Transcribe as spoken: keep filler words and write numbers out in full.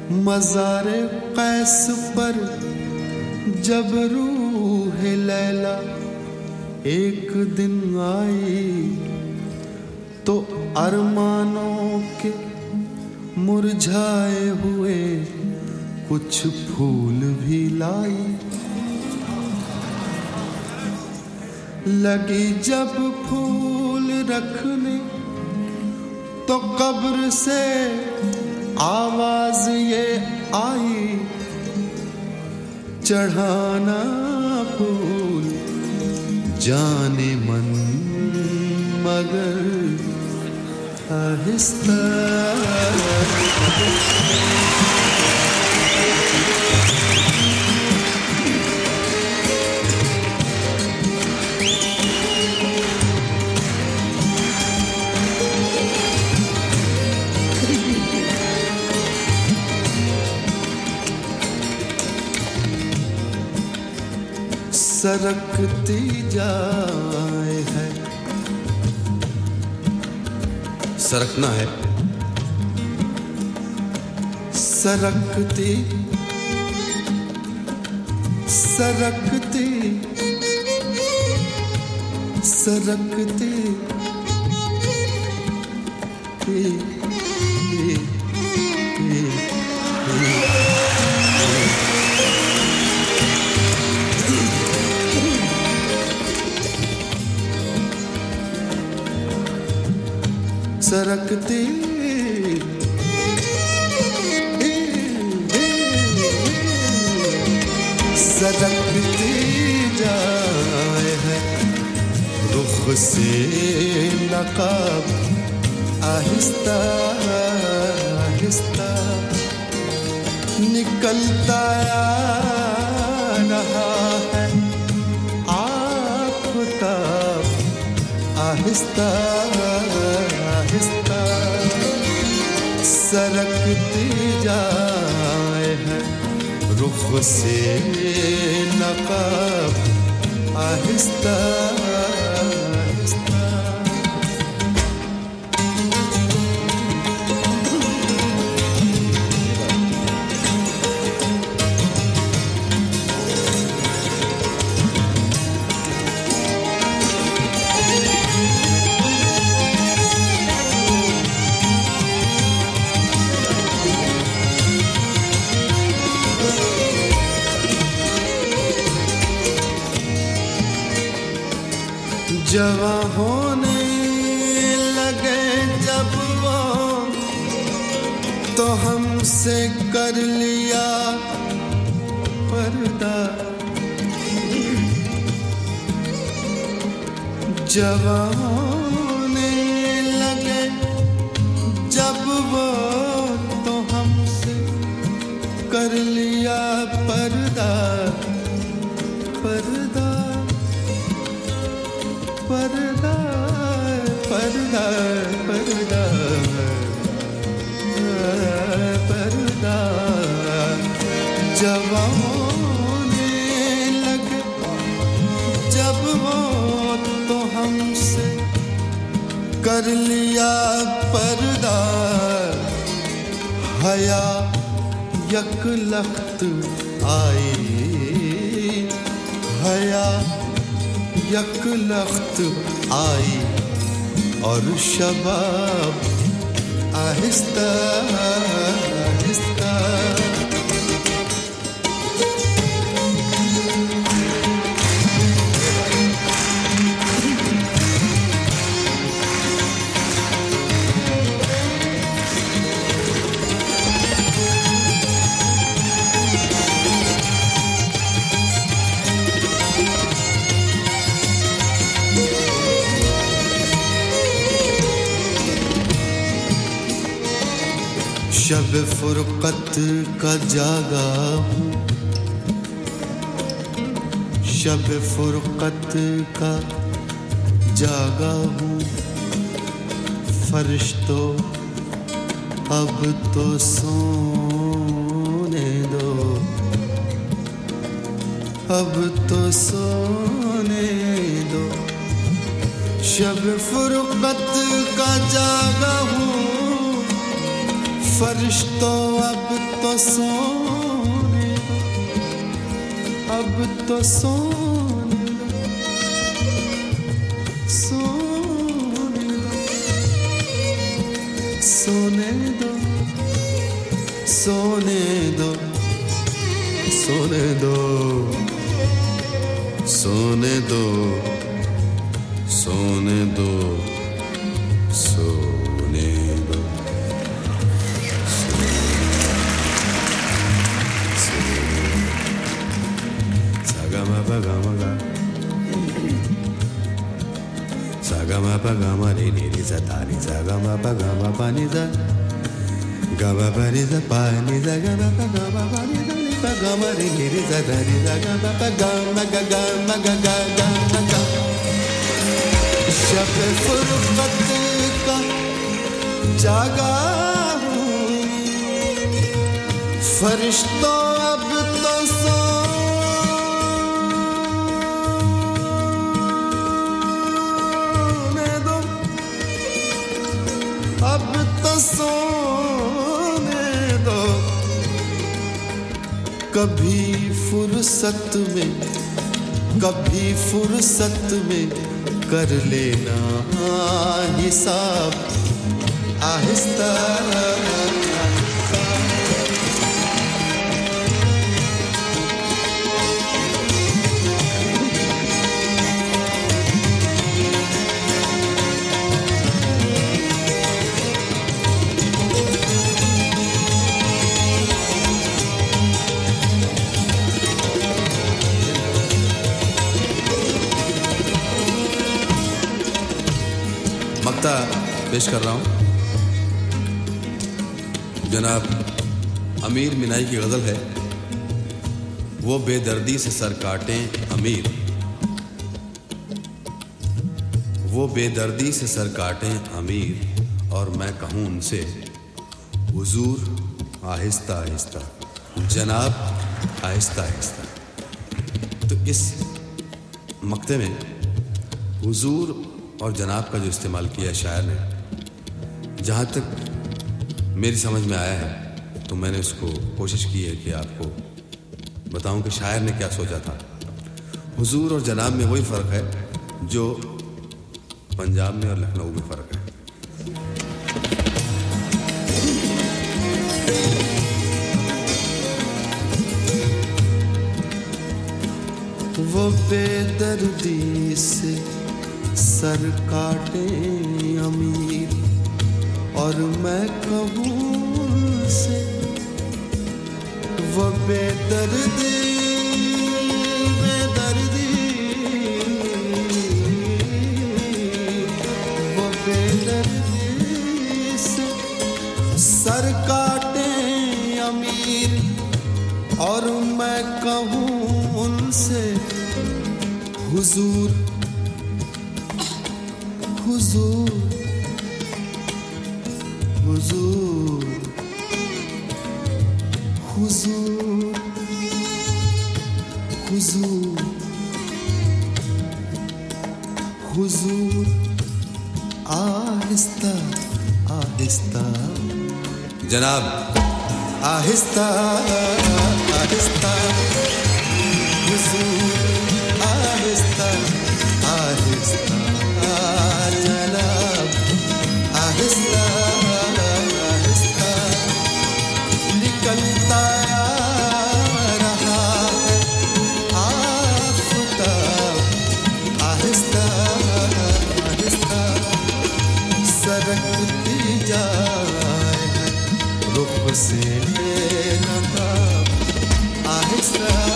मज़ारे कैस पर जब रूह लैला एक दिन आई तो अरमानों के मुरझाए हुए कुछ फूल भी लाई। लगी जब फूल रखने तो कब्र से आवाज ये आई, चढ़ाना फूल जाने मन मगर आहिस्ता। सरकती जाए है, सरकना है, सरकती सरकती सरकती ही, ही, ही, ही। सरकती सरकती जाए है रुख से नकाब आहिस्ता आहिस्ता निकलता रहा है आफ़ताब आहिस्ता आहिस्ता सरकती जाए है रुख से नकाब आहिस्ता आहिस्ता। जवां होने लगे जब वो तो हमसे कर लिया पर्दा। जवां होने लगे जब वो तो हमसे कर लिया पर्दा पर्दा पर्दा पर्दा पर्दा पर्दा। जवां होने लगे जब वो तो हमसे कर लिया पर्दा। हया यकलख्त आई हया यकलख्त आई और शबाब आहिस्ता आहिस्ता। शब फुरकत का जागा हूँ शब फुरकत का जागा हूँ। फरिश्तों अब तो सोने दो अब तो सोने दो। शब फुरकत का जागा हूँ फरिश्तों अब तो सोने दो, अब तो सोने दो, सोने दो, सोने दो, सोने दो, सोने दो, सोने दो, सोने दो, सोने दो, sagama pagama ga, sagama pagama re re re sa ta re, sagama pagama pa ni sa, gama pa ni sa pa ni sa, gama pagama pa ni sa ni pagama re re re sa ta re, sagama pagama ga ga ma ga ga ga ma ga. शब फुरकत का जागा हूँ, फरिश्तों अब तो सोने दो, अब तो सोने दो, कभी फुर्सत में, कभी फुर्सत में कर लेना हिसाब आहिस्ता। मक्ता पेश कर रहा हूं जनाब अमीर मिनाई की गजल है। वो बेदर्दी से सर काटें अमीर, वो बेदर्दी से सर काटें अमीर, और मैं कहूं उनसे हुजूर आहिस्ता आहिस्ता, जनाब आहिस्ता आहिस्ता। तो इस मक्ते में हुजूर और जनाब का जो इस्तेमाल किया शायर ने, जहाँ तक मेरी समझ में आया है तो मैंने उसको कोशिश की है कि आपको बताऊं कि शायर ने क्या सोचा था। हुजूर और जनाब में वही फ़र्क है जो पंजाब में और लखनऊ में फ़र्क है। वो बेदर्दी से सर काटे अमीर, और मैं कहूँ से वो बेदर्दी बेदर्दी वो बेदर्दी से सर काटे अमीर, और मैं कहूँ उनसे हुजूर हुजूर हुजूर हुजूर हुजूर हुजूर आहिस्ता आहिस्ता, जनाब आहिस्ता आहिस्ता, हुजूर आहिस्ता आहिस्ता, जनाब आहिस्ता आहिस्ता, निकलता रहा है आफताब, आहिस्ता आहिस्ता सरकती जाए रुख से नकाब, आहिस्ता